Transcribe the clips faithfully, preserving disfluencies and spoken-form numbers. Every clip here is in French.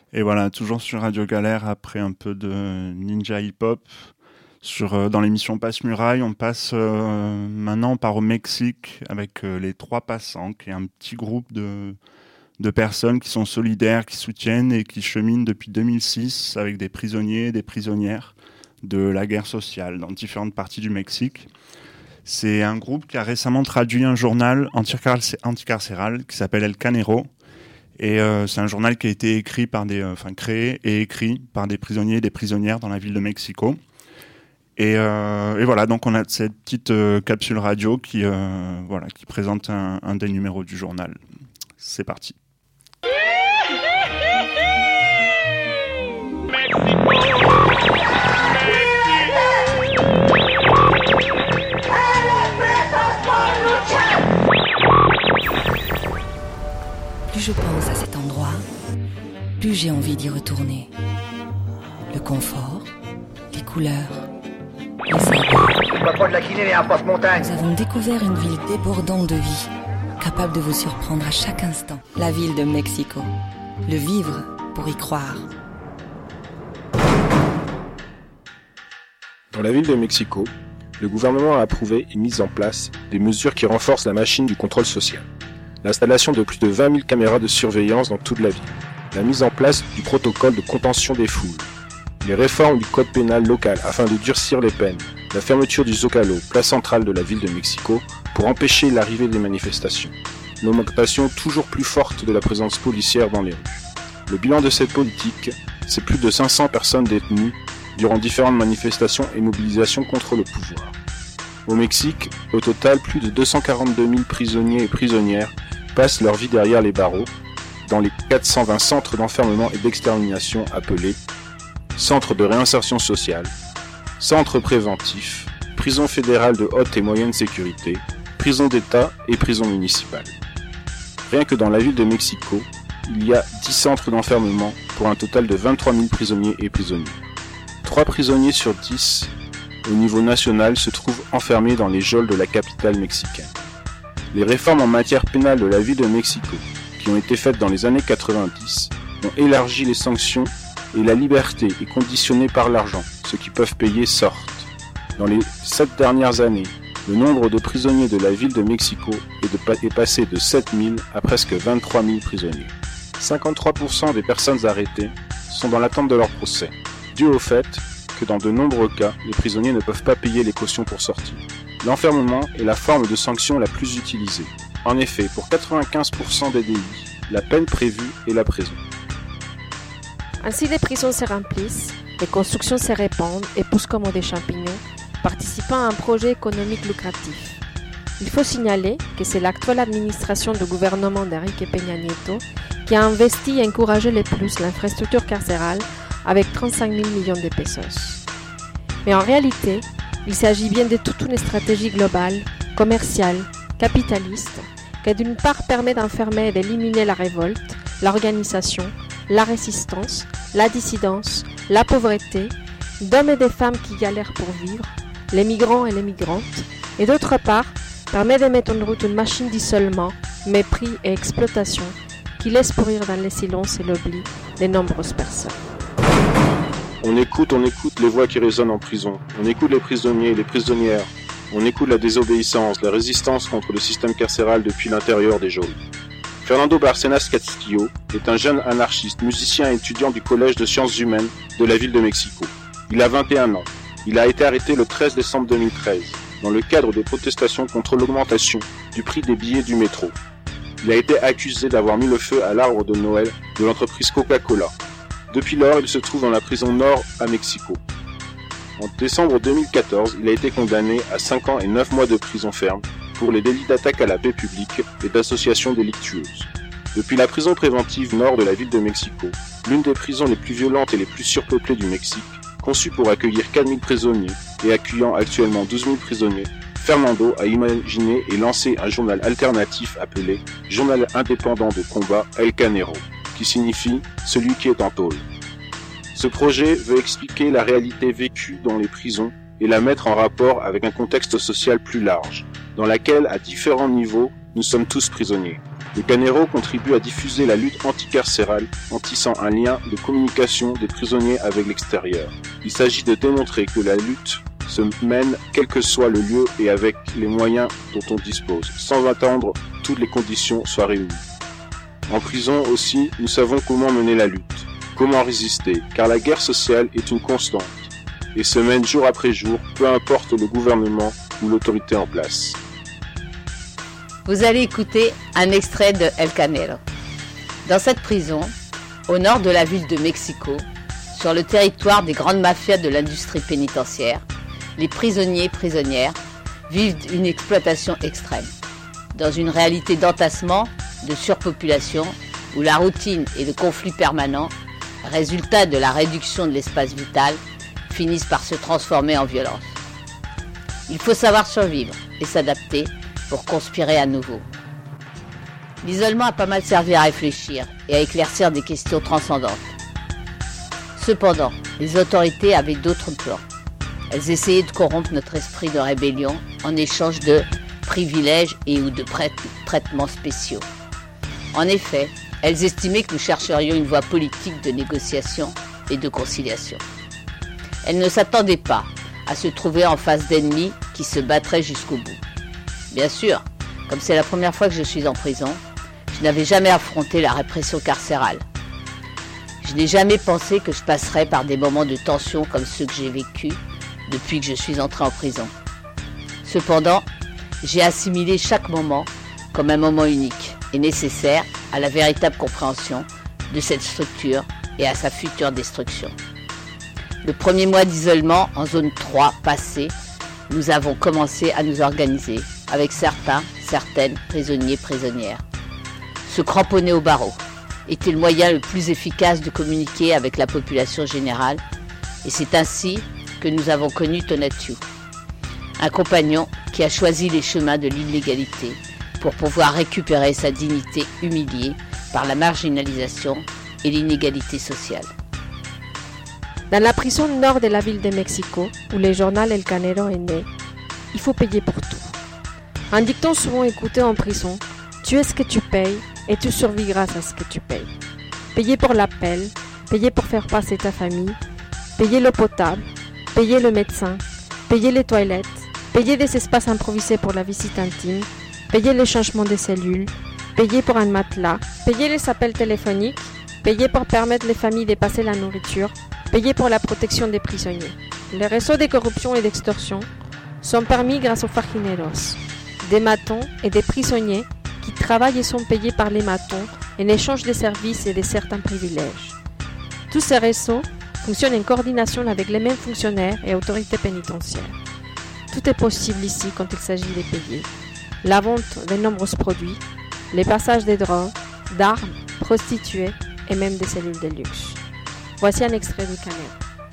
Et voilà, toujours sur Radio Galère, après un peu de ninja hip-hop. Sur, euh, dans l'émission Passe Muraille, on passe euh, maintenant, on part au Mexique avec euh, les Trois Passants, qui est un petit groupe de, de personnes qui sont solidaires, qui soutiennent et qui cheminent depuis deux mille six avec des prisonniers et des prisonnières de la guerre sociale dans différentes parties du Mexique. C'est un groupe qui a récemment traduit un journal anticarcéral qui s'appelle El Canero. Et euh, c'est un journal qui a été écrit par des, euh, enfin créé et écrit par des prisonniers et des prisonnières dans la ville de Mexico. Et, euh, et voilà, donc on a cette petite euh, capsule radio qui, euh, voilà, qui présente un, un des numéros du journal. C'est parti. Plus je pense à cet endroit, plus j'ai envie d'y retourner. Le confort, les couleurs, les saveurs. Nous avons découvert une ville débordante de vie, capable de vous surprendre à chaque instant. La ville de Mexico. Le vivre pour y croire. Dans la ville de Mexico, le gouvernement a approuvé et mis en place des mesures qui renforcent la machine du contrôle social. L'installation de plus de vingt mille caméras de surveillance dans toute la ville. La mise en place du protocole de contention des foules. Les réformes du code pénal local afin de durcir les peines. La fermeture du Zócalo, place centrale de la ville de Mexico, pour empêcher l'arrivée des manifestations. L'augmentation toujours plus forte de la présence policière dans les rues. Le bilan de cette politique, c'est plus de cinq cents personnes détenues durant différentes manifestations et mobilisations contre le pouvoir. Au Mexique, au total, plus de deux cent quarante-deux mille prisonniers et prisonnières passent leur vie derrière les barreaux, dans les quatre cent vingt centres d'enfermement et d'extermination appelés centres de réinsertion sociale, centres préventifs, prisons fédérales de haute et moyenne sécurité, prisons d'État et prisons municipales. Rien que dans la ville de Mexico, il y a dix centres d'enfermement pour un total de vingt-trois mille prisonniers et prisonnières. trois prisonniers sur dix au niveau national se trouvent enfermés dans les geôles de la capitale mexicaine. Les réformes en matière pénale de la ville de Mexico, qui ont été faites dans les années quatre-vingt-dix, ont élargi les sanctions et la liberté est conditionnée par l'argent. Ceux qui peuvent payer sortent. Dans les sept dernières années, le nombre de prisonniers de la ville de Mexico est, de, est passé de sept mille à presque vingt-trois mille prisonniers. cinquante-trois pour cent des personnes arrêtées sont dans l'attente de leur procès, dû au fait que dans de nombreux cas, les prisonniers ne peuvent pas payer les cautions pour sortir. L'enfermement est la forme de sanction la plus utilisée. En effet, pour quatre-vingt-quinze pour cent des délits, la peine prévue est la prison. Ainsi, les prisons se remplissent, les constructions se répandent et poussent comme des champignons, participant à un projet économique lucratif. Il faut signaler que c'est l'actuelle administration du gouvernement d'Enrique Peña Nieto qui a investi et encouragé le plus l'infrastructure carcérale avec trente-cinq mille millions de pesos. Mais en réalité, il s'agit bien de toute une stratégie globale, commerciale, capitaliste, qui d'une part permet d'enfermer et d'éliminer la révolte, l'organisation, la résistance, la dissidence, la pauvreté, d'hommes et de femmes qui galèrent pour vivre, les migrants et les migrantes, et d'autre part, permet de mettre en route une machine d'isolement, mépris et exploitation qui laisse pourrir dans le silence et l'oubli de nombreuses personnes. On écoute, on écoute les voix qui résonnent en prison. On écoute les prisonniers et les prisonnières. On écoute la désobéissance, la résistance contre le système carcéral depuis l'intérieur des geôles. Fernando Bárcenas Castillo est un jeune anarchiste, musicien et étudiant du Collège de sciences humaines de la ville de Mexico. Il a vingt et un ans. Il a été arrêté le treize décembre deux mille treize, dans le cadre des protestations contre l'augmentation du prix des billets du métro. Il a été accusé d'avoir mis le feu à l'arbre de Noël de l'entreprise Coca-Cola. Depuis lors, il se trouve dans la prison Nord à Mexico. En décembre deux mille quatorze, il a été condamné à cinq ans et neuf mois de prison ferme pour les délits d'attaque à la paix publique et d'association délictueuse. Depuis la prison préventive nord de la ville de Mexico, l'une des prisons les plus violentes et les plus surpeuplées du Mexique, conçue pour accueillir quatre mille prisonniers et accueillant actuellement douze mille prisonniers, Fernando a imaginé et lancé un journal alternatif appelé « Journal indépendant de combat El Canero », qui signifie « celui qui est en tôle ». Ce projet veut expliquer la réalité vécue dans les prisons et la mettre en rapport avec un contexte social plus large, dans laquelle, à différents niveaux, nous sommes tous prisonniers. Le Canero contribue à diffuser la lutte anticarcérale en tissant un lien de communication des prisonniers avec l'extérieur. Il s'agit de démontrer que la lutte se mène quel que soit le lieu et avec les moyens dont on dispose, sans attendre que toutes les conditions soient réunies. En prison aussi, nous savons comment mener la lutte, comment résister, car la guerre sociale est une constante et se mène jour après jour, peu importe le gouvernement ou l'autorité en place. Vous allez écouter un extrait de El Canero. Dans cette prison, au nord de la ville de Mexico, sur le territoire des grandes mafias de l'industrie pénitentiaire, les prisonniers et prisonnières vivent une exploitation extrême. Dans une réalité d'entassement, de surpopulation, où la routine et le conflit permanent, résultat de la réduction de l'espace vital, finissent par se transformer en violence. Il faut savoir survivre et s'adapter pour conspirer à nouveau. L'isolement a pas mal servi à réfléchir et à éclaircir des questions transcendantes. Cependant, les autorités avaient d'autres plans. Elles essayaient de corrompre notre esprit de rébellion en échange de privilèges et ou de traitements spéciaux. En effet, elles estimaient que nous chercherions une voie politique de négociation et de conciliation. Elles ne s'attendaient pas à se trouver en face d'ennemis qui se battraient jusqu'au bout. Bien sûr, comme c'est la première fois que je suis en prison, je n'avais jamais affronté la répression carcérale. Je n'ai jamais pensé que je passerais par des moments de tension comme ceux que j'ai vécus depuis que je suis entré en prison. Cependant, j'ai assimilé chaque moment comme un moment unique et nécessaire à la véritable compréhension de cette structure et à sa future destruction. Le premier mois d'isolement en zone trois passé, nous avons commencé à nous organiser avec certains, certaines prisonniers, prisonnières. Se cramponner au barreau était le moyen le plus efficace de communiquer avec la population générale et c'est ainsi que nous avons connu Tonatiuh, un compagnon qui a choisi les chemins de l'illégalité pour pouvoir récupérer sa dignité humiliée par la marginalisation et l'inégalité sociale. Dans la prison nord de la ville de Mexico, où le journal El Canero est né, il faut payer pour tout. Un dicton souvent écouté en prison, tu es ce que tu payes et tu survis grâce à ce que tu payes. Payer pour l'appel, payer pour faire passer ta famille, payer l'eau potable, payer le médecin, payer les toilettes, payer des espaces improvisés pour la visite intime, payer le changement des cellules, payer pour un matelas, payer les appels téléphoniques, payer pour permettre les familles de passer la nourriture, payer pour la protection des prisonniers. Les réseaux de corruption et d'extorsion sont permis grâce aux fajineros, des matons et des prisonniers qui travaillent et sont payés par les matons en échange des services et de certains privilèges. Tous ces réseaux fonctionnent en coordination avec les mêmes fonctionnaires et autorités pénitentiaires. Tout est possible ici quand il s'agit de payer. La vente de nombreux produits, les passages de drogues, d'armes, prostituées et même des cellules de luxe. Voici un extrait du Canero.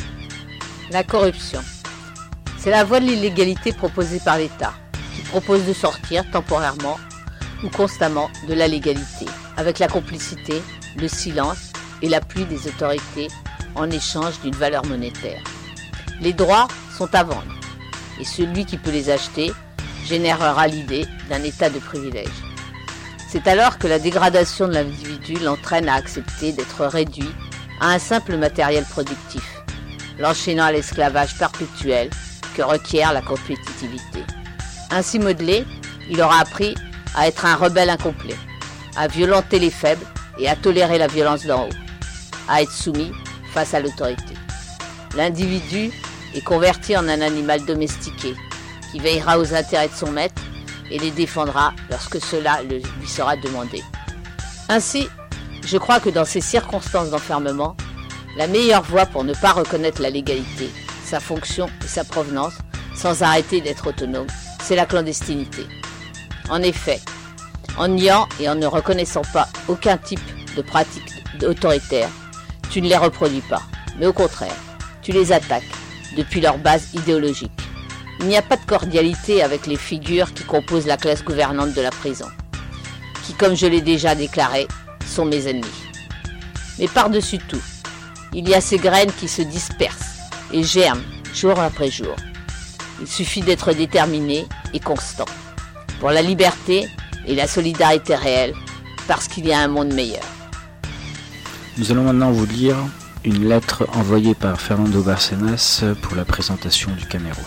La corruption. C'est la voie de l'illégalité proposée par l'État, qui propose de sortir temporairement ou constamment de la légalité, avec la complicité, le silence et l'appui des autorités en échange d'une valeur monétaire. Les droits sont à vendre, et celui qui peut les acheter générera l'idée d'un état de privilège. C'est alors que la dégradation de l'individu l'entraîne à accepter d'être réduit à un simple matériel productif, l'enchaînant à l'esclavage perpétuel que requiert la compétitivité. Ainsi modelé, il aura appris à être un rebelle incomplet, à violenter les faibles et à tolérer la violence d'en haut, à être soumis face à l'autorité. L'individu est converti en un animal domestiqué qui veillera aux intérêts de son maître et les défendra lorsque cela lui sera demandé. Ainsi, je crois que dans ces circonstances d'enfermement, la meilleure voie pour ne pas reconnaître la légalité, sa fonction et sa provenance, sans arrêter d'être autonome, c'est la clandestinité. En effet, en niant et en ne reconnaissant pas aucun type de pratique autoritaire, tu ne les reproduis pas, mais au contraire, tu les attaques depuis leur base idéologique. Il n'y a pas de cordialité avec les figures qui composent la classe gouvernante de la prison, qui, comme je l'ai déjà déclaré, sont mes ennemis. Mais par-dessus tout, il y a ces graines qui se dispersent et germent jour après jour. Il suffit d'être déterminé et constant. Pour la liberté et la solidarité réelle, parce qu'il y a un monde meilleur. Nous allons maintenant vous lire une lettre envoyée par Fernando Bárcenas pour la présentation du Canero.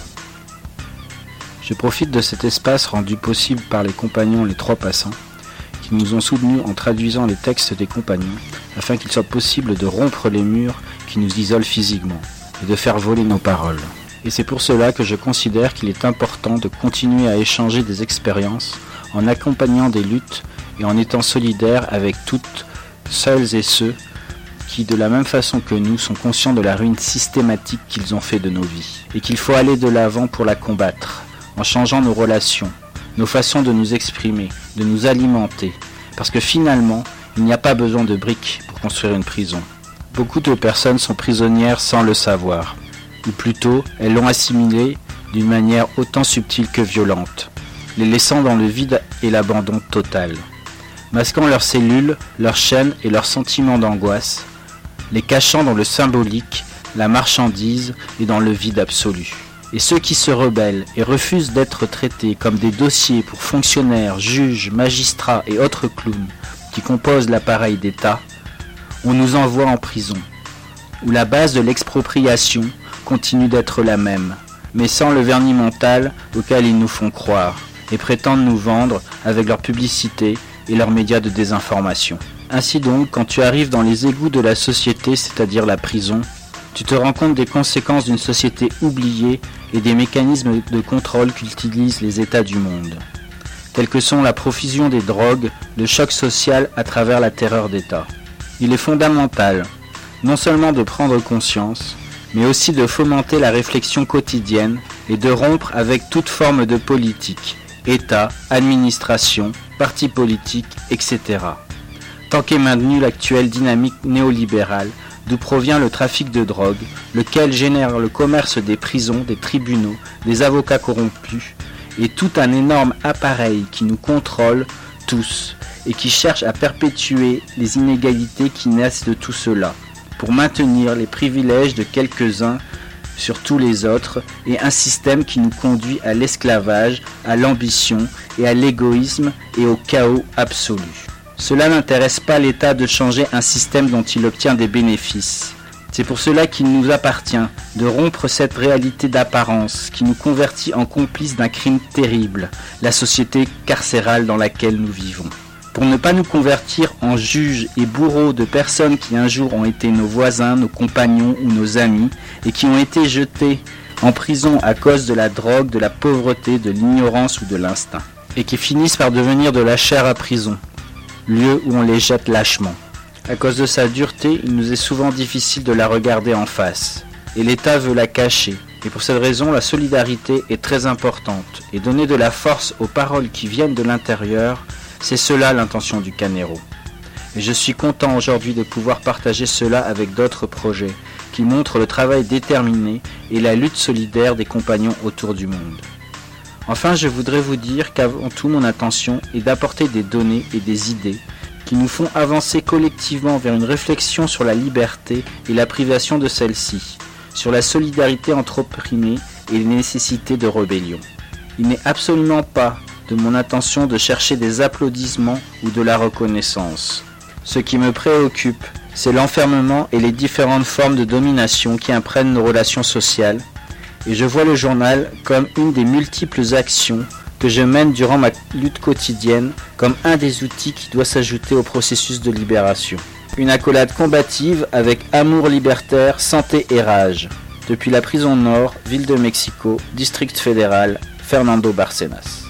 Je profite de cet espace rendu possible par les compagnons Les Trois Passants, qui nous ont soutenus en traduisant les textes des compagnons, afin qu'il soit possible de rompre les murs qui nous isolent physiquement, et de faire voler nos paroles. Et c'est pour cela que je considère qu'il est important de continuer à échanger des expériences, en accompagnant des luttes et en étant solidaires avec toutes, celles et ceux qui, de la même façon que nous, sont conscients de la ruine systématique qu'ils ont fait de nos vies, et qu'il faut aller de l'avant pour la combattre, en changeant nos relations, nos façons de nous exprimer, de nous alimenter, parce que finalement, il n'y a pas besoin de briques pour construire une prison. Beaucoup de personnes sont prisonnières sans le savoir, ou plutôt, elles l'ont assimilé d'une manière autant subtile que violente, les laissant dans le vide et l'abandon total, masquant leurs cellules, leurs chaînes et leurs sentiments d'angoisse, les cachant dans le symbolique, la marchandise et dans le vide absolu. Et ceux qui se rebellent et refusent d'être traités comme des dossiers pour fonctionnaires, juges, magistrats et autres clowns qui composent l'appareil d'État, on nous envoie en prison, où la base de l'expropriation continue d'être la même, mais sans le vernis mental auquel ils nous font croire et prétendent nous vendre avec leur publicité et leurs médias de désinformation. Ainsi donc, quand tu arrives dans les égouts de la société, c'est-à-dire la prison, tu te rends compte des conséquences d'une société oubliée et des mécanismes de contrôle qu'utilisent les États du monde, tels que sont la profusion des drogues, le choc social à travers la terreur d'État. Il est fondamental, non seulement de prendre conscience, mais aussi de fomenter la réflexion quotidienne et de rompre avec toute forme de politique, État, administration, partis politiques, et cetera. Tant qu'est maintenue l'actuelle dynamique néolibérale, d'où provient le trafic de drogue, lequel génère le commerce des prisons, des tribunaux, des avocats corrompus, et tout un énorme appareil qui nous contrôle tous, et qui cherche à perpétuer les inégalités qui naissent de tout cela, pour maintenir les privilèges de quelques-uns sur tous les autres, et un système qui nous conduit à l'esclavage, à l'ambition et à l'égoïsme et au chaos absolu. Cela n'intéresse pas l'État de changer un système dont il obtient des bénéfices. C'est pour cela qu'il nous appartient de rompre cette réalité d'apparence qui nous convertit en complices d'un crime terrible, la société carcérale dans laquelle nous vivons. Pour ne pas nous convertir en juges et bourreaux de personnes qui un jour ont été nos voisins, nos compagnons ou nos amis et qui ont été jetés en prison à cause de la drogue, de la pauvreté, de l'ignorance ou de l'instinct, et qui finissent par devenir de la chair à prison, lieu où on les jette lâchement. À cause de sa dureté, il nous est souvent difficile de la regarder en face, et l'État veut la cacher. Et pour cette raison, la solidarité est très importante, et donner de la force aux paroles qui viennent de l'intérieur, c'est cela l'intention du Canero. Et je suis content aujourd'hui de pouvoir partager cela avec d'autres projets, qui montrent le travail déterminé et la lutte solidaire des compagnons autour du monde. Enfin, je voudrais vous dire qu'avant tout, mon intention est d'apporter des données et des idées qui nous font avancer collectivement vers une réflexion sur la liberté et la privation de celle-ci, sur la solidarité entre opprimés et les nécessités de rébellion. Il n'est absolument pas de mon intention de chercher des applaudissements ou de la reconnaissance. Ce qui me préoccupe, c'est l'enfermement et les différentes formes de domination qui imprègnent nos relations sociales, et je vois le journal comme une des multiples actions que je mène durant ma lutte quotidienne, comme un des outils qui doit s'ajouter au processus de libération. Une accolade combative avec amour libertaire, santé et rage. Depuis la prison Nord, ville de Mexico, district fédéral, Fernando Bárcenas.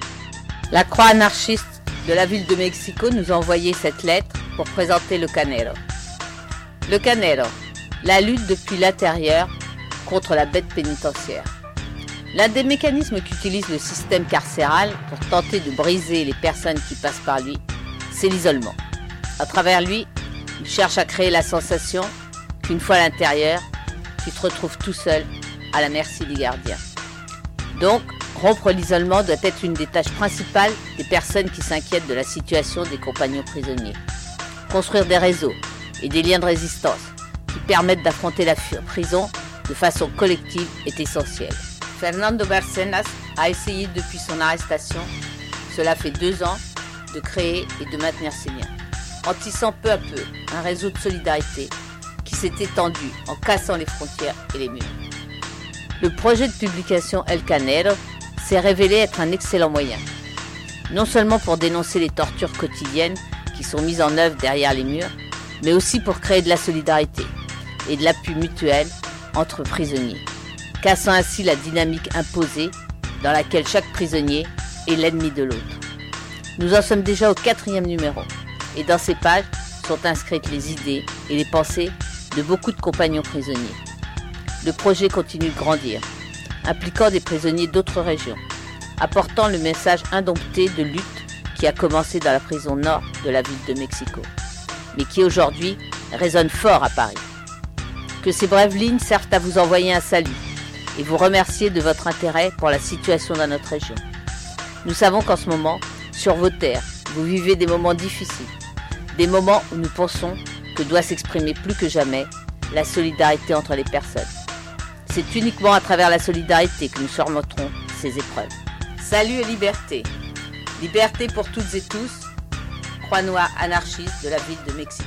La Croix anarchiste de la ville de Mexico nous a envoyé cette lettre pour présenter le Canero. Le Canero, la lutte depuis l'intérieur contre la bête pénitentiaire. L'un des mécanismes qu'utilise le système carcéral pour tenter de briser les personnes qui passent par lui, c'est l'isolement. À travers lui, il cherche à créer la sensation qu'une fois à l'intérieur, tu te retrouves tout seul à la merci des gardiens. Donc, rompre l'isolement doit être une des tâches principales des personnes qui s'inquiètent de la situation des compagnons prisonniers. Construire des réseaux et des liens de résistance qui permettent d'affronter la prison de façon collective est essentiel. Fernando Bárcenas a essayé depuis son arrestation, cela fait deux ans, de créer et de maintenir ces liens, en tissant peu à peu un réseau de solidarité qui s'est étendu en cassant les frontières et les murs. Le projet de publication El Canero s'est révélé être un excellent moyen, non seulement pour dénoncer les tortures quotidiennes qui sont mises en œuvre derrière les murs, mais aussi pour créer de la solidarité et de l'appui mutuel entre prisonniers, cassant ainsi la dynamique imposée dans laquelle chaque prisonnier est l'ennemi de l'autre. Nous en sommes déjà au quatrième numéro, et dans ces pages sont inscrites les idées et les pensées de beaucoup de compagnons prisonniers. Le projet continue de grandir, impliquant des prisonniers d'autres régions, apportant le message indompté de lutte qui a commencé dans la prison nord de la ville de Mexico, mais qui aujourd'hui résonne fort à Paris. Que ces brèves lignes servent à vous envoyer un salut et vous remercier de votre intérêt pour la situation dans notre région. Nous savons qu'en ce moment, sur vos terres, vous vivez des moments difficiles, des moments où nous pensons que doit s'exprimer plus que jamais la solidarité entre les personnes. C'est uniquement à travers la solidarité que nous surmonterons ces épreuves. Salut et liberté. Liberté pour toutes et tous. Croix-Noire anarchiste de la ville de Mexico.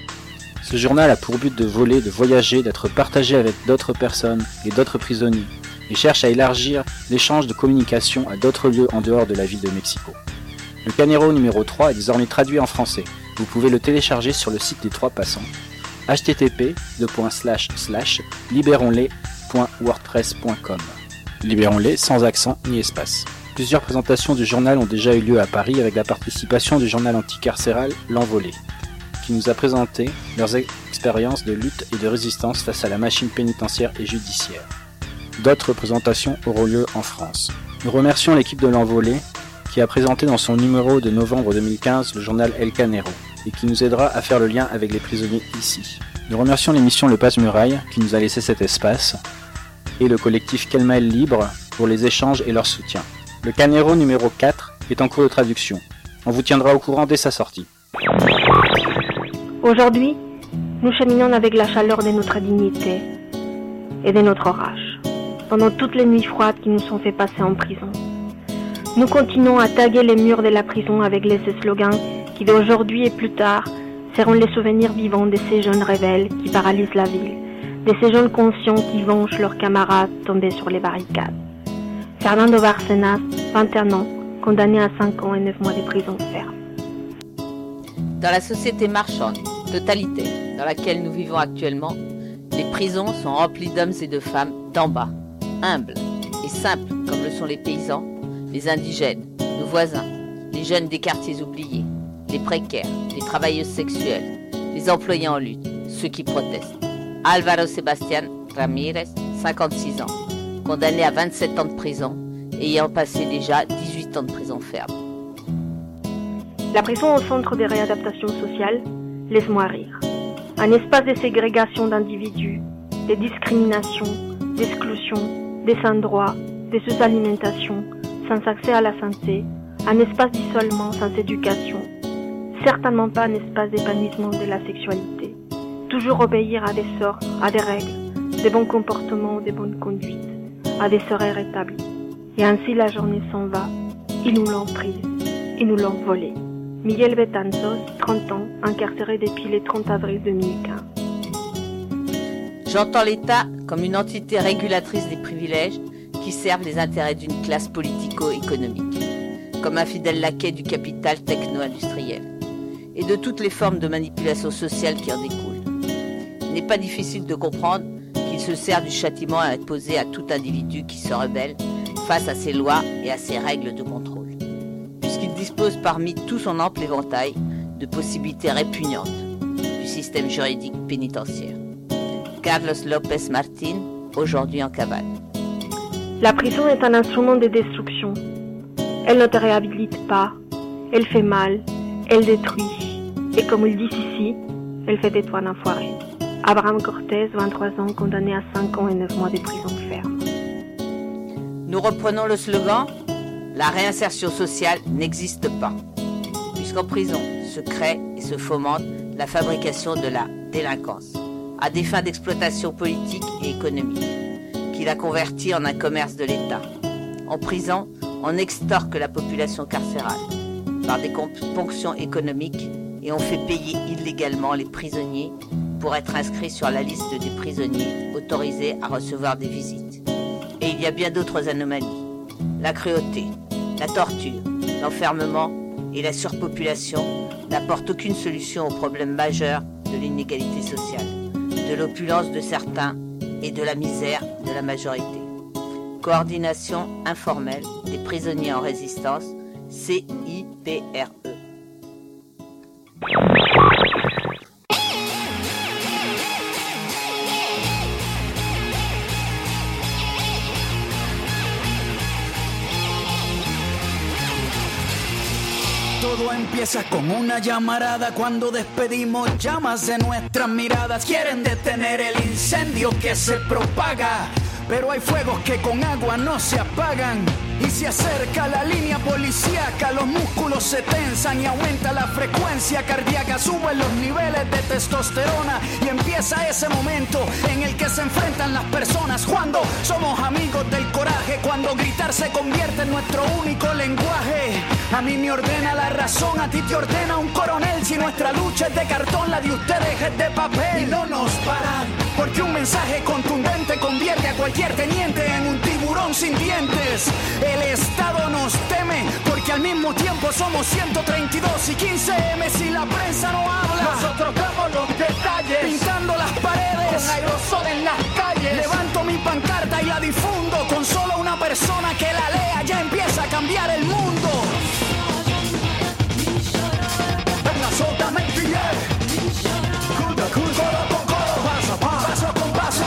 Ce journal a pour but de voler, de voyager, d'être partagé avec d'autres personnes et d'autres prisonniers, et cherche à élargir l'échange de communication à d'autres lieux en dehors de la ville de Mexico. Le Canero numéro trois est désormais traduit en français. Vous pouvez le télécharger sur le site des Trois Passants, h t t p deux points slash slash libérons-les point wordpress point com. Libérons-les sans accent ni espace. Plusieurs présentations du journal ont déjà eu lieu à Paris avec la participation du journal anticarcéral L'Envolée, qui nous a présenté leurs expériences de lutte et de résistance face à la machine pénitentiaire et judiciaire. D'autres présentations auront lieu en France. Nous remercions l'équipe de L'Envolée qui a présenté dans son numéro de novembre deux mille quinze le journal El Canero et qui nous aidera à faire le lien avec les prisonniers ici. Nous remercions l'émission Le Passe-Muraille qui nous a laissé cet espace et le collectif Kelmael Libre pour les échanges et leur soutien. Le Canero numéro quatre est en cours de traduction. On vous tiendra au courant dès sa sortie. Aujourd'hui, nous cheminons avec la chaleur de notre dignité et de notre orage, pendant toutes les nuits froides qui nous sont fait passer en prison. Nous continuons à taguer les murs de la prison avec les slogans qui d'aujourd'hui et plus tard seront les souvenirs vivants de ces jeunes rebelles qui paralysent la ville, de ces jeunes conscients qui vengent leurs camarades tombés sur les barricades. Fernando Bárcenas, vingt et un ans, condamné à cinq ans et neuf mois de prison ferme. Dans la société marchande, totalitaire, dans laquelle nous vivons actuellement, les prisons sont remplies d'hommes et de femmes d'en bas, humbles et simples comme le sont les paysans, les indigènes, nos voisins, les jeunes des quartiers oubliés, les précaires, les travailleuses sexuelles, les employés en lutte, ceux qui protestent. Álvaro Sebastián Ramírez, cinquante-six ans, condamné à vingt-sept ans de prison, ayant passé déjà dix-huit ans de prison ferme. La prison au centre de réadaptation sociale, laisse-moi rire. Un espace de ségrégation d'individus, de discrimination, d'exclusion, de sans-droit, de sous-alimentation, sans accès à la santé, un espace d'isolement sans éducation, certainement pas un espace d'épanouissement de la sexualité. Toujours obéir à des ordres, à des règles, des bons comportements, des bonnes conduites, à des horaires établis. Et ainsi la journée s'en va, ils nous l'ont prise, ils nous l'ont volée. Miguel Betanzos, trente ans, incarcéré depuis le trente avril deux mille quinze. J'entends l'État comme une entité régulatrice des privilèges qui servent les intérêts d'une classe politico-économique, comme un fidèle laquais du capital techno-industriel, et de toutes les formes de manipulation sociale qui en découlent. Il n'est pas difficile de comprendre qu'il se sert du châtiment imposé à tout individu qui se rebelle face à ses lois et à ses règles de contrôle, puisqu'il dispose parmi tout son ample éventail de possibilités répugnantes du système juridique pénitentiaire. Carlos López Martín, aujourd'hui en cavale. La prison est un instrument de destruction. Elle ne te réhabilite pas, elle fait mal, elle détruit. Et comme ils disent ici, elle fait de toi un enfoiré. Abraham Cortés, vingt-trois ans, condamné à cinq ans et neuf mois de prison ferme. Nous reprenons le slogan « La réinsertion sociale n'existe pas », puisqu'en prison se crée et se fomente la fabrication de la délinquance, à des fins d'exploitation politique et économique, qui la convertit en un commerce de l'État. En prison, on extorque la population carcérale, par des ponctions économiques et ont fait payer illégalement les prisonniers pour être inscrits sur la liste des prisonniers autorisés à recevoir des visites. Et il y a bien d'autres anomalies. La cruauté, la torture, l'enfermement et la surpopulation n'apportent aucune solution aux problèmes majeurs de l'inégalité sociale, de l'opulence de certains et de la misère de la majorité. Coordination informelle des prisonniers en résistance, C I P R E. Todo empieza con una llamarada cuando despedimos llamas de nuestras miradas. Quieren detener el incendio que se propaga, pero hay fuegos que con agua no se apagan. Y se acerca la línea policíaca, los músculos se tensan y aumenta la frecuencia cardíaca, suben los niveles de testosterona y empieza ese momento en el que se enfrentan las personas. Cuando somos amigos del coraje, cuando gritar se convierte en nuestro único lenguaje. A mí me ordena la razón, a ti te ordena un coronel. Si nuestra lucha es de cartón, la de ustedes es de papel. Y no nos paran, porque un mensaje contundente convierte a cualquier teniente en un tiburón sin dientes. El Estado nos teme porque al mismo tiempo somos ciento treinta y dos y quince eme si la prensa no habla. Nosotros damos los detalles, pintando las paredes con aerosol en las calles. Levanto mi pancarta y la difundo, con solo una persona que la lea ya empieza a cambiar el mundo. Venga, sótame el billete, codo con codo, paso a paso, paso con paso.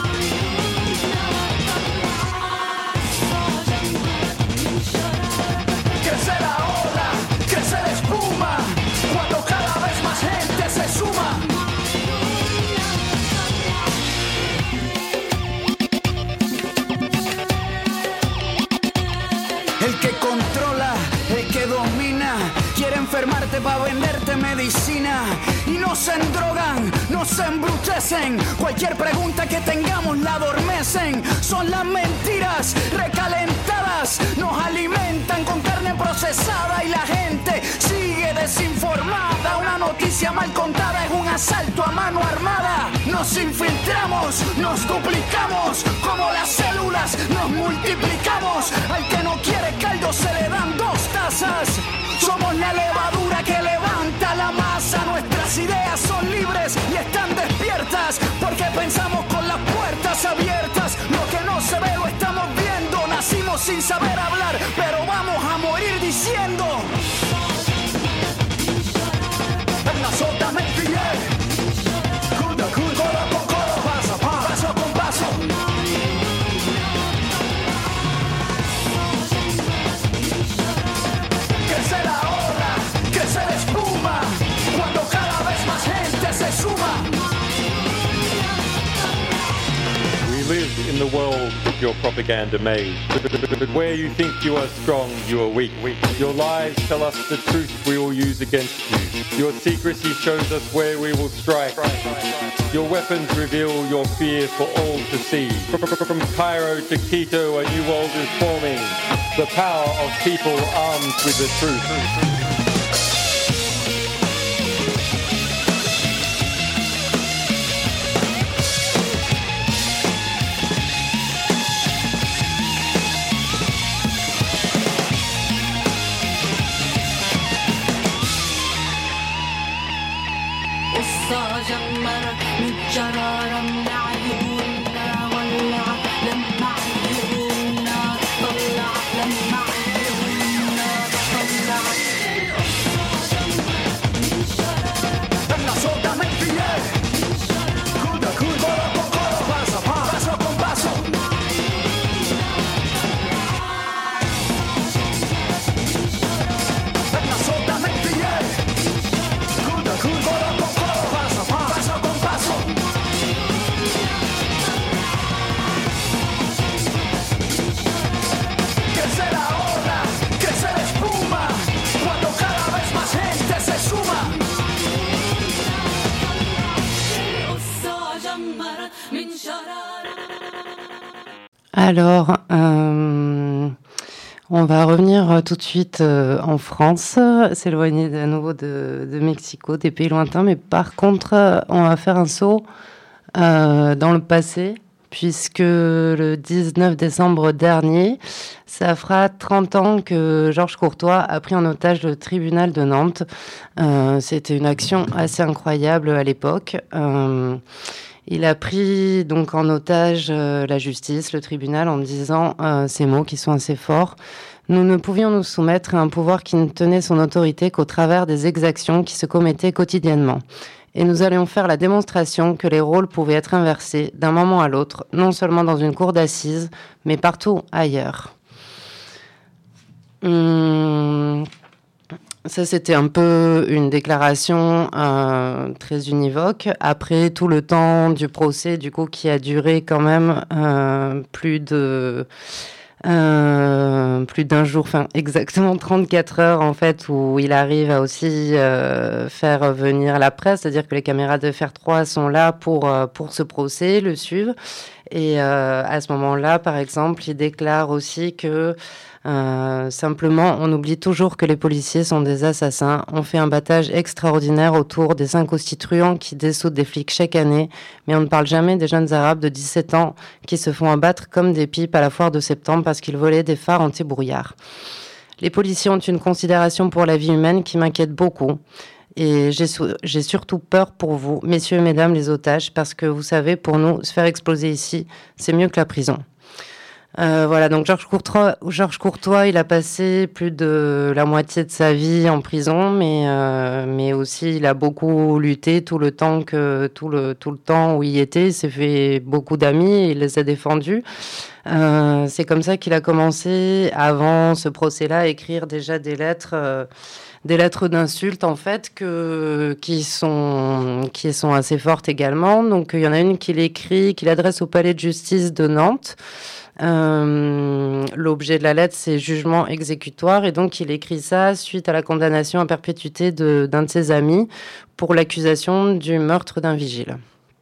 Crece la ola, crece la espuma, cuando cada vez más gente se suma. El que controla, el que domina, quiere enfermarte para venderte medicina. Y nos endrogan, nos embrutecen, cualquier pregunta que tengamos la adormecen. Son las mentiras recalentadas, nos alimentan con carne procesada y la gente sigue desinformada. Una noticia mal contada es un asalto a mano armada. Nos infiltramos, nos duplicamos, como las células nos multiplicamos. Al que no quiere caldo se le dan dos tazas. Somos la levadura que levanta la masa. Nuestras ideas son libres y están despiertas, porque pensamos con las puertas abiertas. Lo que no se ve lo estamos viendo. Nacimos sin saber hablar, pero vamos a morir diciendo. Venga, sótame el billete, codo con codo, paso a paso, paso con paso. Crece la ola, crece la espuma, cuando cada vez más gente se suma. We live in the world of your propaganda maze. But where you think you are strong, you are weak. Your lies tell us the truth we will use against you. Your secrecy shows us where we will strike. Your weapons reveal your fear for all to see. From Cairo to Quito, a new world is forming. The power of people armed with the truth. Alors, euh, On va revenir euh, tout de suite euh, en France, s'éloigner à nouveau de, de Mexico, des pays lointains, mais par contre, euh, on va faire un saut euh, dans le passé, puisque le dix-neuf décembre dernier, ça fera trente ans que Georges Courtois a pris en otage le tribunal de Nantes. Euh, c'était une action assez incroyable à l'époque. Euh, Il a pris donc en otage euh, la justice, le tribunal, en disant euh, ces mots qui sont assez forts. Nous ne pouvions nous soumettre à un pouvoir qui ne tenait son autorité qu'au travers des exactions qui se commettaient quotidiennement. Et nous allions faire la démonstration que les rôles pouvaient être inversés d'un moment à l'autre, non seulement dans une cour d'assises, mais partout ailleurs. Hum... Ça, c'était un peu une déclaration euh, très univoque. Après tout le temps du procès, du coup, qui a duré quand même euh, plus de euh, plus d'un jour, enfin exactement trente-quatre heures en fait, où il arrive à aussi euh, faire venir la presse, c'est-à-dire que les caméras de F R trois sont là pour euh, pour ce procès, le suivre. Et euh, à ce moment-là, par exemple, il déclare aussi que Euh, simplement, on oublie toujours que les policiers sont des assassins. On fait un battage extraordinaire autour des cinq constituants qui dessoutent des flics chaque année, mais on ne parle jamais des jeunes arabes de dix-sept ans qui se font abattre comme des pipes à la foire de septembre parce qu'ils volaient des phares anti-brouillard. Les policiers ont une considération pour la vie humaine qui m'inquiète beaucoup. Et j'ai, sou- j'ai surtout peur pour vous, messieurs et mesdames les otages, parce que vous savez, pour nous, se faire exploser ici, c'est mieux que la prison. Euh, voilà, donc Georges Courtois, Georges Courtois, il a passé plus de la moitié de sa vie en prison, mais euh, mais aussi il a beaucoup lutté tout le temps que tout le tout le temps où il était, il s'est fait beaucoup d'amis, il les a défendus. Euh, c'est comme ça qu'il a commencé, avant ce procès-là, à écrire déjà des lettres. Euh, des lettres d'insultes en fait que qui sont qui sont assez fortes également. Donc il y en a une qu'il écrit, qu'il adresse au palais de justice de Nantes. Euh, l'objet de la lettre, c'est jugement exécutoire, et donc il écrit ça suite à la condamnation à perpétuité de, d'un de ses amis pour l'accusation du meurtre d'un vigile.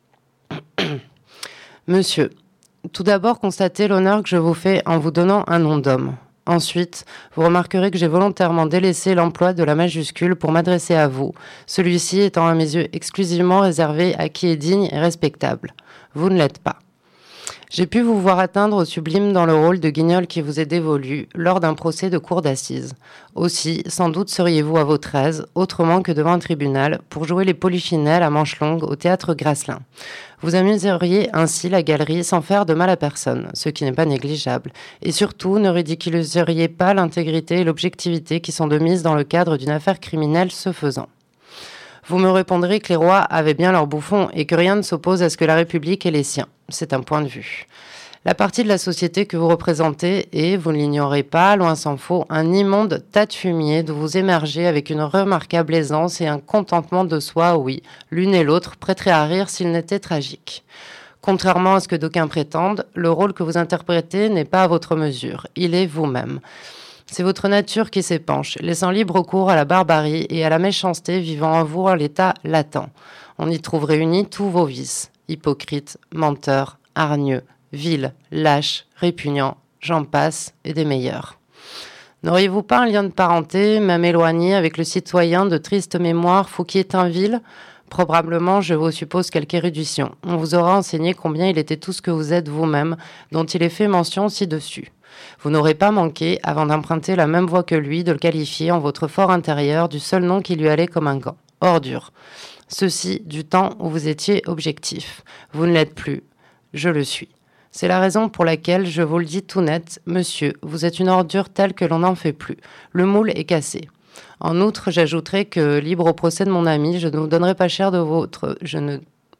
Monsieur, tout d'abord, constatez l'honneur que je vous fais en vous donnant un nom d'homme. Ensuite, vous remarquerez que j'ai volontairement délaissé l'emploi de la majuscule pour m'adresser à vous, celui-ci étant à mes yeux exclusivement réservé à qui est digne et respectable. Vous ne l'êtes pas. J'ai pu vous voir atteindre au sublime dans le rôle de guignol qui vous est dévolu lors d'un procès de cour d'assises. Aussi, sans doute seriez-vous à votre aise, autrement que devant un tribunal, pour jouer les polichinelles à manches longues au théâtre Grasselin. Vous amuseriez ainsi la galerie sans faire de mal à personne, ce qui n'est pas négligeable. Et surtout, ne ridiculiseriez pas l'intégrité et l'objectivité qui sont de mise dans le cadre d'une affaire criminelle ce faisant. Vous me répondrez que les rois avaient bien leurs bouffons et que rien ne s'oppose à ce que la République ait les siens. C'est un point de vue. La partie de la société que vous représentez est, vous ne l'ignorez pas, loin s'en faut, un immonde tas de fumier d'où vous émergez avec une remarquable aisance et un contentement de soi, oui, l'une et l'autre prêteraient à rire s'il n'était tragique. Contrairement à ce que d'aucuns prétendent, le rôle que vous interprétez n'est pas à votre mesure, il est vous-même. C'est votre nature qui s'épanche, laissant libre cours à la barbarie et à la méchanceté vivant en vous à l'état latent. On y trouve réunis tous vos vices, hypocrite, menteur, hargneux, vil, lâche, répugnant, j'en passe, et des meilleurs. N'auriez-vous pas un lien de parenté, même éloigné, avec le citoyen de triste mémoire Fouquier-Tinville ? Probablement, je vous suppose quelque érudition. On vous aura enseigné combien il était tout ce que vous êtes vous-même, dont il est fait mention ci-dessus. Vous n'aurez pas manqué, avant d'emprunter la même voie que lui, de le qualifier en votre fort intérieur du seul nom qui lui allait comme un gant. Ordure. Ceci du temps où vous étiez objectif. Vous ne l'êtes plus. Je le suis. C'est la raison pour laquelle je vous le dis tout net, monsieur, vous êtes une ordure telle que l'on n'en fait plus. Le moule est cassé. En outre, j'ajouterai que, libre au procès de mon ami, je ne vous donnerai pas cher de votre... Je ne...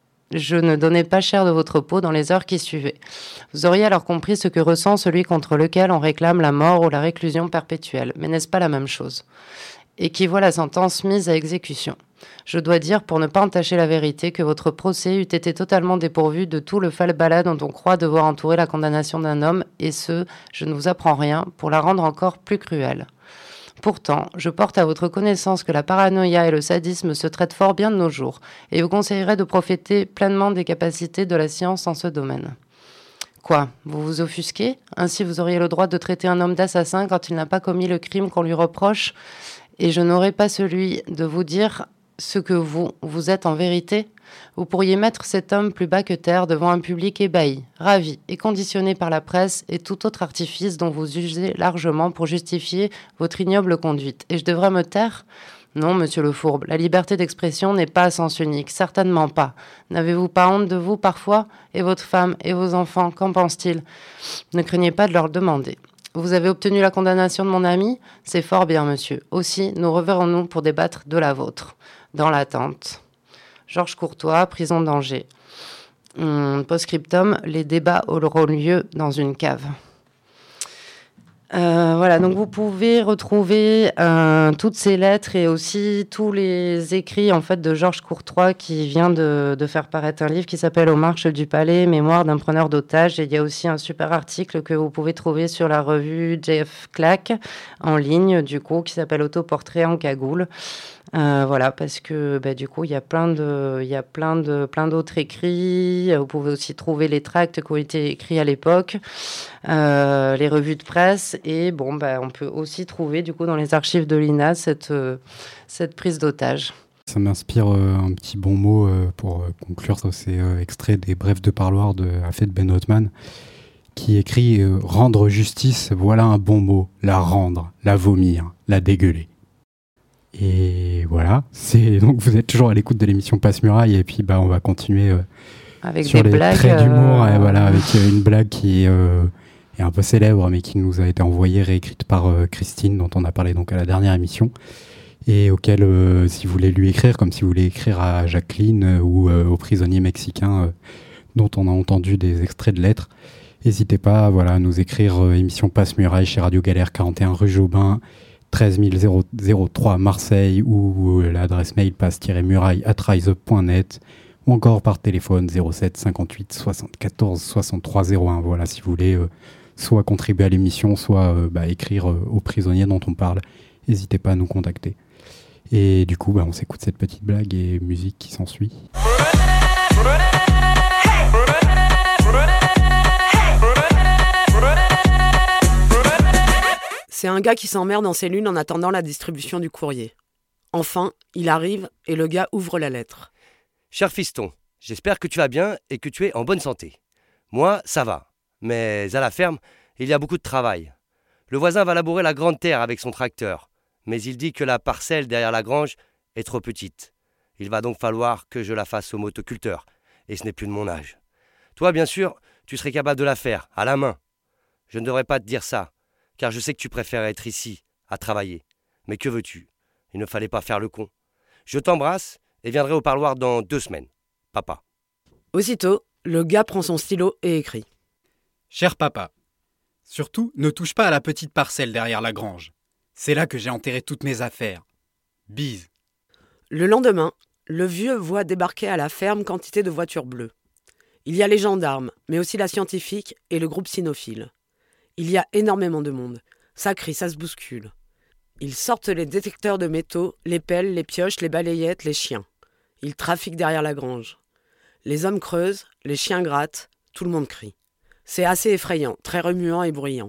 Je ne donnais pas cher de votre peau dans les heures qui suivaient. Vous auriez alors compris ce que ressent celui contre lequel on réclame la mort ou la réclusion perpétuelle. Mais n'est-ce pas la même chose ? Et qui voit la sentence mise à exécution. Je dois dire, pour ne pas entacher la vérité, que votre procès eût été totalement dépourvu de tout le falbala dont on croit devoir entourer la condamnation d'un homme, et ce, je ne vous apprends rien, pour la rendre encore plus cruelle. Pourtant, je porte à votre connaissance que la paranoïa et le sadisme se traitent fort bien de nos jours, et vous conseillerais de profiter pleinement des capacités de la science en ce domaine. Quoi ? Vous vous offusquez ? Ainsi, vous auriez le droit de traiter un homme d'assassin quand il n'a pas commis le crime qu'on lui reproche, et je n'aurai pas celui de vous dire ce que vous, vous êtes en vérité ? Vous pourriez mettre cet homme plus bas que terre devant un public ébahi, ravi et conditionné par la presse et tout autre artifice dont vous usez largement pour justifier votre ignoble conduite. Et je devrais me taire ? Non, monsieur le Fourbe, la liberté d'expression n'est pas à sens unique, certainement pas. N'avez-vous pas honte de vous parfois ? Et votre femme et vos enfants, qu'en pensent-ils ? Ne craignez pas de leur demander. Vous avez obtenu la condamnation de mon ami ? C'est fort bien, monsieur. Aussi, nous reverrons-nous pour débattre de la vôtre. Dans l'attente. Georges Courtois, prison d'Angers. Hum, post-scriptum, les débats auront lieu dans une cave. Euh, voilà, donc vous pouvez retrouver euh, toutes ces lettres et aussi tous les écrits en fait de Georges Courtois qui vient de, de faire paraître un livre qui s'appelle Aux marches du palais, mémoire d'un preneur d'otages. Et il y a aussi un super article que vous pouvez trouver sur la revue J F Clack en ligne, du coup, qui s'appelle Autoportrait en cagoule. Euh, voilà, parce que bah, du coup, il y a plein de, il y a plein de, plein d'autres écrits. Vous pouvez aussi trouver les tracts qui ont été écrits à l'époque, euh, les revues de presse, et bon, bah, on peut aussi trouver du coup dans les archives de l'I N A cette, euh, cette prise d'otage. Ça m'inspire euh, un petit bon mot euh, pour euh, conclure sur ces euh, extraits des Brèves de parloir de Hafez Ben Othman, qui écrit euh, « Rendre justice, voilà un bon mot, la rendre, la vomir, la dégueuler ». Et voilà, c'est donc vous êtes toujours à l'écoute de l'émission Passe-Muraille et puis bah on va continuer euh, avec sur des les blagues, traits d'humour, euh... et voilà, avec euh, une blague qui euh, est un peu célèbre mais qui nous a été envoyée, réécrite par euh, Christine, dont on a parlé donc à la dernière émission, et auquel euh, si vous voulez lui écrire, comme si vous voulez écrire à Jacqueline euh, ou euh, aux prisonniers mexicains euh, dont on a entendu des extraits de lettres, n'hésitez pas, voilà, à nous écrire euh, émission Passe-Muraille chez Radio Galère, quarante et un rue Jobin, treize mille trois Marseille, ou l'adresse mail passe-muraille arobase rise up point net, ou encore par téléphone zéro sept cinquante-huit soixante-quatorze soixante-trois zéro un. Voilà, si vous voulez euh, soit contribuer à l'émission, soit euh, bah, écrire euh, aux prisonniers dont on parle, n'hésitez pas à nous contacter. Et du coup, bah, on s'écoute cette petite blague et musique qui s'ensuit. C'est un gars qui s'emmerde en cellule en attendant la distribution du courrier. Enfin, il arrive et le gars ouvre la lettre. Cher fiston, j'espère que tu vas bien et que tu es en bonne santé. Moi, ça va. Mais à la ferme, il y a beaucoup de travail. Le voisin va labourer la grande terre avec son tracteur. Mais il dit que la parcelle derrière la grange est trop petite. Il va donc falloir que je la fasse au motoculteur. Et ce n'est plus de mon âge. Toi, bien sûr, tu serais capable de la faire, à la main. Je ne devrais pas te dire ça, car je sais que tu préfères être ici, à travailler. Mais que veux-tu ? Il ne fallait pas faire le con. Je t'embrasse et viendrai au parloir dans deux semaines. Papa. Aussitôt, le gars prend son stylo et écrit. Cher papa, surtout ne touche pas à la petite parcelle derrière la grange. C'est là que j'ai enterré toutes mes affaires. Bise. Le lendemain, le vieux voit débarquer à la ferme quantité de voitures bleues. Il y a les gendarmes, mais aussi la scientifique et le groupe cynophile. Il y a énormément de monde. Ça crie, ça se bouscule. Ils sortent les détecteurs de métaux, les pelles, les pioches, les balayettes, les chiens. Ils trafiquent derrière la grange. Les hommes creusent, les chiens grattent, tout le monde crie. C'est assez effrayant, très remuant et bruyant.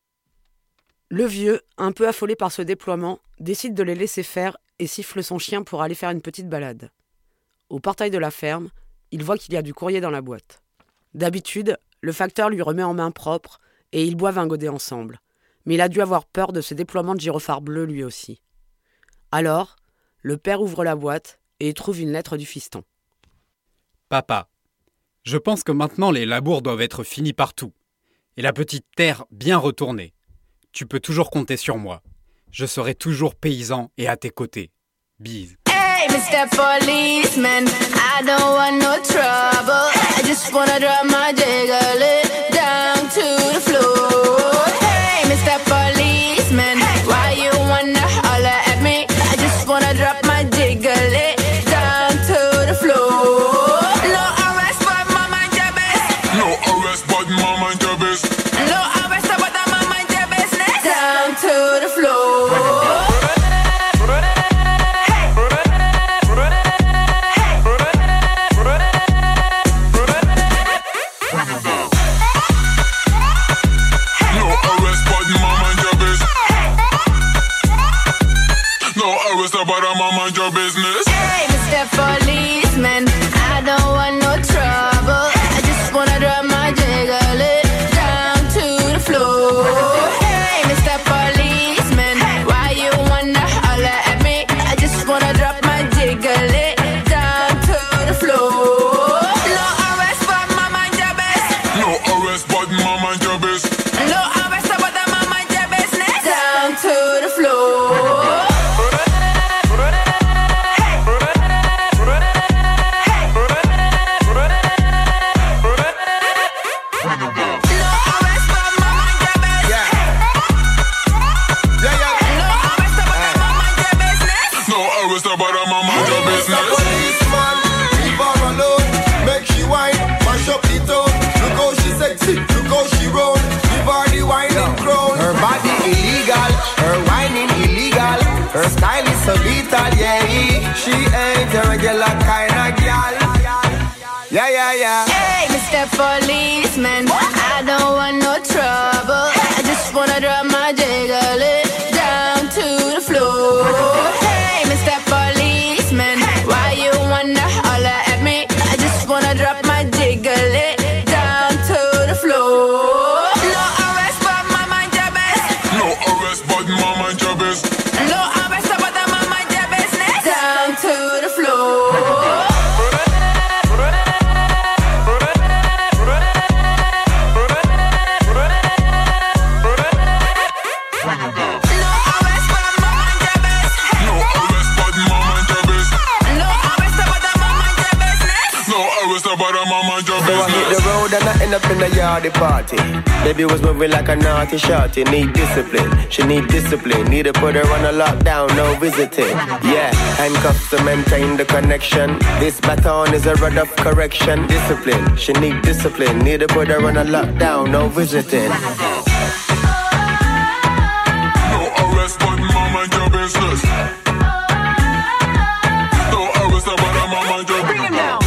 Le vieux, un peu affolé par ce déploiement, décide de les laisser faire et siffle son chien pour aller faire une petite balade. Au portail de la ferme, il voit qu'il y a du courrier dans la boîte. D'habitude, le facteur lui remet en main propre et ils boivent un godet ensemble. Mais il a dû avoir peur de ce déploiement de gyrophares bleus lui aussi. Alors, le père ouvre la boîte et y trouve une lettre du fiston. Papa, je pense que maintenant les labours doivent être finis partout. Et la petite terre bien retournée. Tu peux toujours compter sur moi. Je serai toujours paysan et à tes côtés. Bise. Hey, mister Policeman, I don't want no trouble. I just wanna drop my jiggle down to the floor. Hey, mister Policeman, why you wanna holler at me? I just wanna drop my jiggle down to the floor. No arrest, but my mind your best. No arrest, but my mind your best. No arrest, but my mind your business. Down to the floor. your business. Hey, Mister Policeman, I don't want no trouble. I just wanna drop my jiggle it down to the floor. Hey, Mister Policeman, why you wanna holler at me? I just wanna drop my jiggle it down to the floor. No arrest, but my mind your best. No arrest, but my mind your best. No arrest, but my mind your business. Down to the floor. Look how she roll, give her the whining crown. Her body illegal, her whining illegal. Her style is so lethal, yeah. She ain't a regular kind of gal. Yeah, yeah, yeah. Hey, Mister Policeman, I don't want no trouble. I just wanna drop my jiggle it down to the floor. Hey, Mister Policeman, why you wanna holler at me? I just wanna drop my jiggle it down to the floor. No arrest, but my mind your best. No arrest, but my mind your best. No arrest, but my mind your business. Down to the floor. So I hit the road and I end up in a yardie party. Baby was moving like a naughty shorty. Need discipline, she need discipline. Need to put her on a lockdown, no visiting. Yeah, handcuffs to maintain the connection. This baton is a rod of correction. Discipline, she need discipline. Need to put her on a lockdown, no visiting. No arrest, but my mind your business. No arrest, but my mind your business. Bring him down.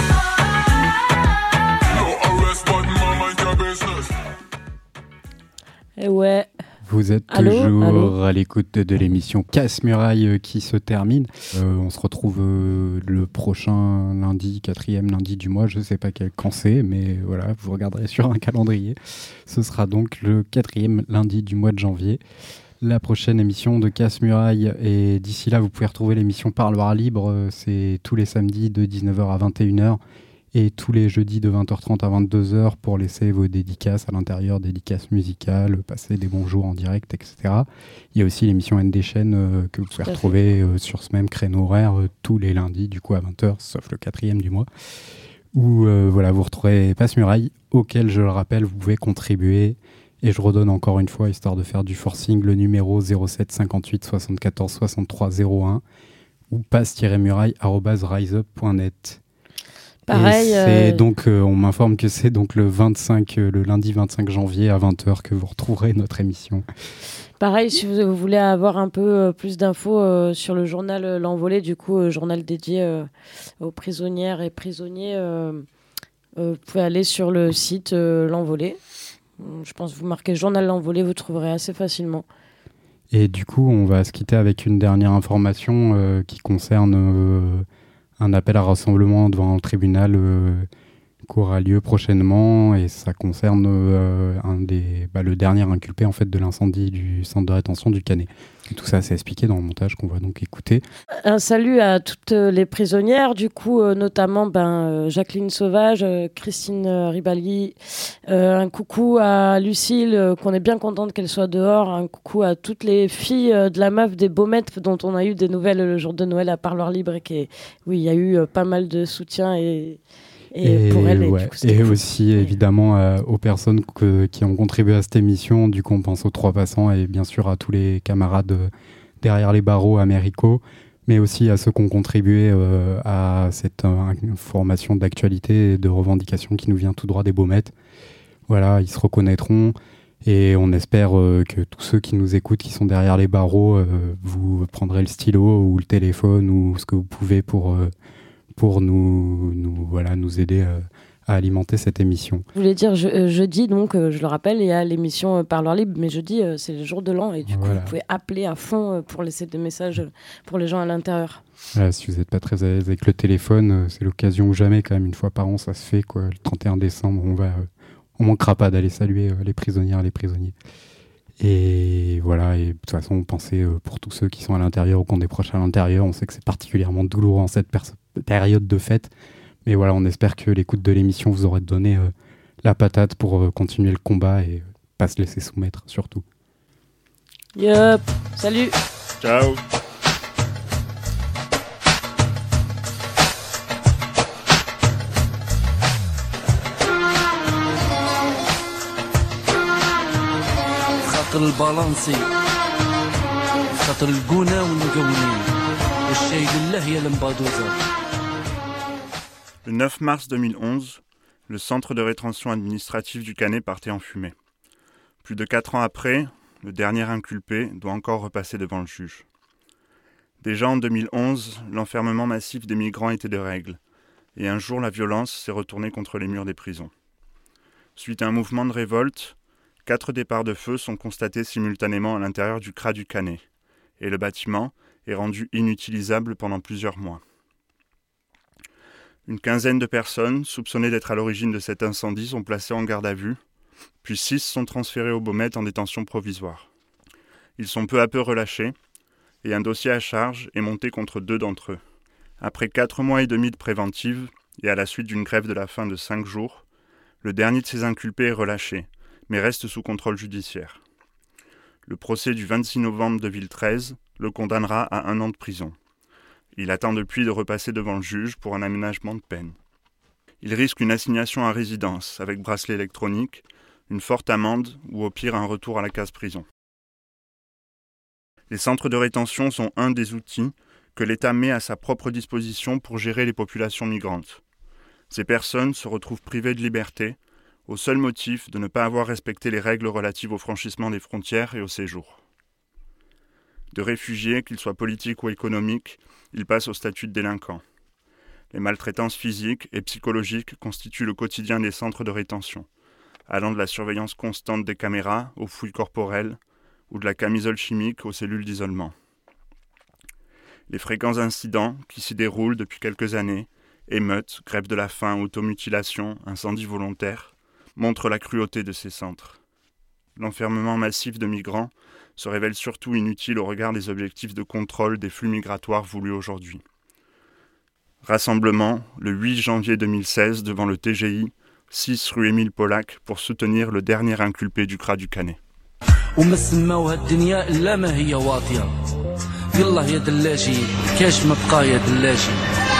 Et ouais. Vous êtes Allô, toujours allô à l'écoute de, de l'émission Casse-Muraille euh, qui se termine. Euh, on se retrouve euh, le prochain lundi, quatrième lundi du mois. Je ne sais pas quel quand c'est, mais voilà, vous regarderez sur un calendrier. Ce sera donc le quatrième lundi du mois de janvier. La prochaine émission de Casse-Muraille. Et d'ici là, vous pouvez retrouver l'émission Parloir Libre. C'est tous les samedis de dix-neuf heures à vingt et une heures. Et tous les jeudis de vingt heures trente à vingt-deux heures pour laisser vos dédicaces à l'intérieur, dédicaces musicales, passer des bons jours en direct, et cetera. Il y a aussi l'émission N des chaînes euh, que vous pouvez retrouver euh, sur ce même créneau horaire euh, tous les lundis, du coup à vingt heures, sauf le quatrième du mois, où euh, voilà, vous retrouverez Passe-Muraille, auquel, je le rappelle, vous pouvez contribuer. Et je redonne encore une fois, histoire de faire du forcing, le numéro zéro sept cinquante-huit soixante-quatorze soixante-trois zéro un ou passe-muraille arobase riseup point net. Pareil. Et c'est euh... donc, euh, on m'informe que c'est donc le vingt-cinq, euh, le lundi vingt-cinq janvier à vingt heures que vous retrouverez notre émission. Pareil, si vous voulez avoir un peu euh, plus d'infos euh, sur le journal euh, L'Envolée, du coup, euh, journal dédié euh, aux prisonnières et prisonniers, euh, euh, vous pouvez aller sur le site euh, L'Envolée. Je pense que vous marquez journal L'Envolée, vous trouverez assez facilement. Et du coup, on va se quitter avec une dernière information euh, qui concerne euh, un appel à rassemblement devant le tribunal euh, qui aura lieu prochainement, et ça concerne euh, un des, bah, le dernier inculpé en fait, de l'incendie du centre de rétention du Canet. Et tout ça, c'est expliqué dans le montage qu'on va donc écouter. Un salut à toutes les prisonnières, du coup, euh, notamment ben, euh, Jacqueline Sauvage, euh, Christine euh, Ribali, euh, un coucou à Lucille, euh, qu'on est bien contente qu'elle soit dehors, un coucou à toutes les filles euh, de la meuf des Baumettes dont on a eu des nouvelles le jour de Noël à Parloir Libre, et qui, oui, il y a eu euh, pas mal de soutien et... Et, et pour elle, et, ouais. du coup, et cool. aussi évidemment euh, aux personnes que, qui ont contribué à cette émission. Du coup, on pense aux trois passants et bien sûr à tous les camarades euh, derrière les barreaux américaux, mais aussi à ceux qui ont contribué euh, à cette euh, information d'actualité et de revendication qui nous vient tout droit des Baumettes. Voilà, ils se reconnaîtront et on espère euh, que tous ceux qui nous écoutent, qui sont derrière les barreaux, euh, vous prendrez le stylo ou le téléphone ou ce que vous pouvez pour... Euh, pour nous, nous, voilà, nous aider euh, à alimenter cette émission. Je voulais dire, je, euh, jeudi, donc, euh, je le rappelle, il y a l'émission euh, Parleur Libre, mais jeudi, euh, c'est le jour de l'an, et du Voilà. coup, vous pouvez appeler à fond euh, pour laisser des messages euh, pour les gens à l'intérieur. Voilà, si vous n'êtes pas très à l'aise avec le téléphone, euh, c'est l'occasion ou jamais, quand même, une fois par an, ça se fait, quoi. Le trente et un décembre, on va, euh, on manquera pas d'aller saluer euh, les prisonnières et les prisonniers. Et voilà, et de toute façon, pensez euh, pour tous ceux qui sont à l'intérieur ou qui ont des proches à l'intérieur, on sait que c'est particulièrement douloureux en cette pers- période de fête. Mais voilà, on espère que l'écoute de l'émission vous aura donné euh, la patate pour euh, continuer le combat et euh, pas se laisser soumettre, surtout. Yup, salut. Ciao. خاطر البالانسي خاطر القونا والمقونين الشاي لله يا المبادوزة. Le neuf mars deux mille onze, le centre de rétention administrative du Canet partait en fumée. Plus de quatre ans après, le dernier inculpé doit encore repasser devant le juge. Déjà en deux mille onze, l'enfermement massif des migrants était de règle, et un jour la violence s'est retournée contre les murs des prisons. Suite à un mouvement de révolte, quatre départs de feu sont constatés simultanément à l'intérieur du C R A du Canet, et le bâtiment est rendu inutilisable pendant plusieurs mois. Une quinzaine de personnes, soupçonnées d'être à l'origine de cet incendie, sont placées en garde à vue, puis six sont transférés au Baumette en détention provisoire. Ils sont peu à peu relâchés, et un dossier à charge est monté contre deux d'entre eux. Après quatre mois et demi de préventive, et à la suite d'une grève de la faim de cinq jours, le dernier de ces inculpés est relâché, mais reste sous contrôle judiciaire. Le procès du vingt-six novembre deux mille treize le condamnera à un an de prison. Il attend depuis de repasser devant le juge pour un aménagement de peine. Il risque une assignation à résidence avec bracelet électronique, une forte amende ou au pire un retour à la case prison. Les centres de rétention sont un des outils que l'État met à sa propre disposition pour gérer les populations migrantes. Ces personnes se retrouvent privées de liberté au seul motif de ne pas avoir respecté les règles relatives au franchissement des frontières et au séjour. De réfugiés, qu'ils soient politiques ou économiques, ils passent au statut de délinquants. Les maltraitances physiques et psychologiques constituent le quotidien des centres de rétention, allant de la surveillance constante des caméras aux fouilles corporelles ou de la camisole chimique aux cellules d'isolement. Les fréquents incidents qui s'y déroulent depuis quelques années, émeutes, grève de la faim, automutilation, incendies volontaires, montrent la cruauté de ces centres. L'enfermement massif de migrants se révèle surtout inutile au regard des objectifs de contrôle des flux migratoires voulus aujourd'hui. Rassemblement le huit janvier deux mille seize devant le T G I, six rue Émile Polac, pour soutenir le dernier inculpé du C R A du Canet. وما سماوها الدنيا الا ما هي واطيه يلا يا دلاشي كاش ما بقى يا دلاشي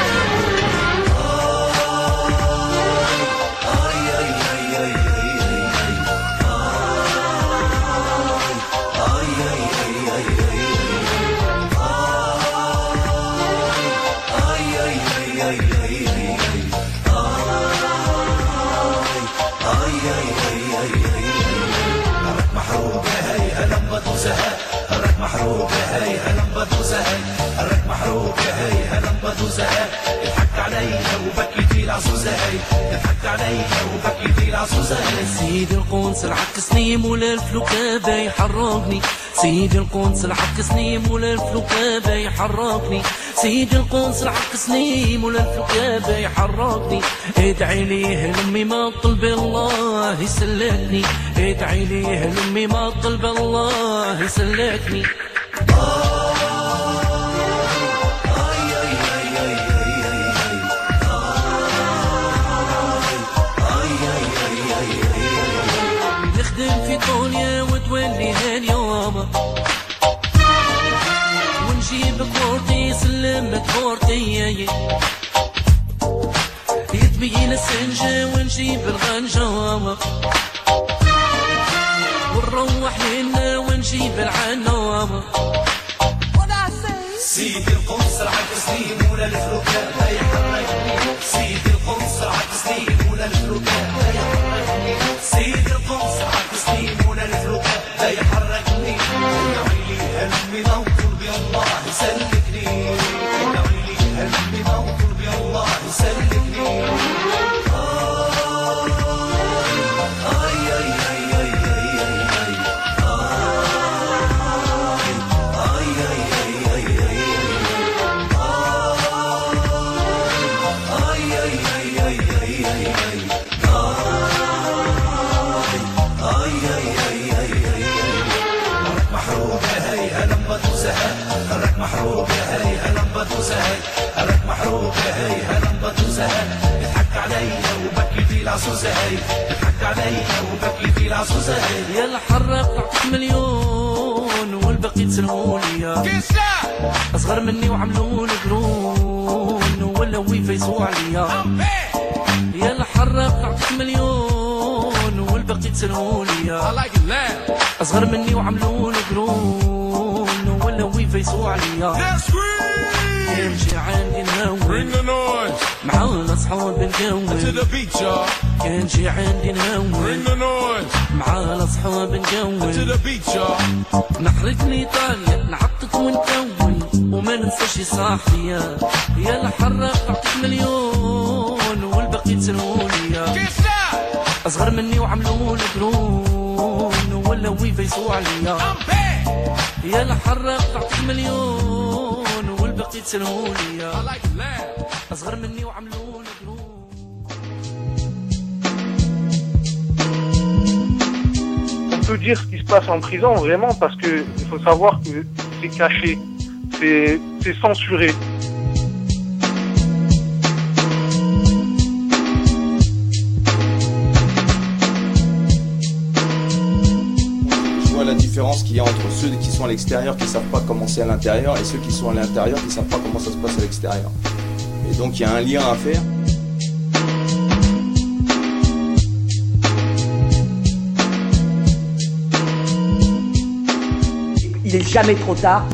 الرك محروق هاي هلم بدوسة هاي الرك محروق هاي هلم بدوسة هاي يضحك عليها وبكيتي العصوزة هاي يضحك عليها وبكيتي العصوزة هاي سيدي القنصل عكسني مولا الفلوكة يحرقني سيدي القنصل عكسني مولا الفلوكة يحرقني سيدي القنصل عكسني مولا الفلوكة يحرقني ادعي ليه لامي ما طلب الله يسلكني ادعي ليه لامي ما طلب الله يسلكني نخدم في طوليا وتولي هاليوم ونجيب كورتي سلمت كورتي يتبين السنجة ونجيب الغنجة ونروح لنا ونجيب العنوام سيدي القنصل عكسني مولا الفلوكة يحركني سيدي القنصل عكسني مولا الفلوكة يحركني سيدي القنصل عكسني مولا الفلوكة يحركني ادعي لي هلمي موكل بالله يسلكني ادعي لي هلمي موكل بالله يسلكني العزوزة هي تضحك عليا وبكي في العزوزة هي يلا حرق تعطيك مليون والباقي تسلهولي اصغر مني وعملولي قرون ولا ويفا يسوع عليا يلا حرق تعطيك مليون والباقي تسلهولي اصغر مني وعملولي قرون ولا ويفا يسوع عليا يمشي عندي نهوي معانا صحاب نقوي كان شي عندي نهوي معانا صحاب نقوي نحرق ايطاليا نعطك ونكون وما ننساش صاحبيا يلا حرق تعطيك مليون والباقي تسلهولي اصغر مني وعملولي قرون ولا ويفا يسوع عليا يلا حرق تعطيك مليون والباقي تسلهولي اصغر مني وعملولي قرون. On peut dire ce qui se passe en prison vraiment parce que il faut savoir que c'est caché, c'est, c'est censuré. La différence qu'il y a entre ceux qui sont à l'extérieur qui ne savent pas comment c'est à l'intérieur et ceux qui sont à l'intérieur qui ne savent pas comment ça se passe à l'extérieur. Et donc il y a un lien à faire. Il n'est jamais trop tard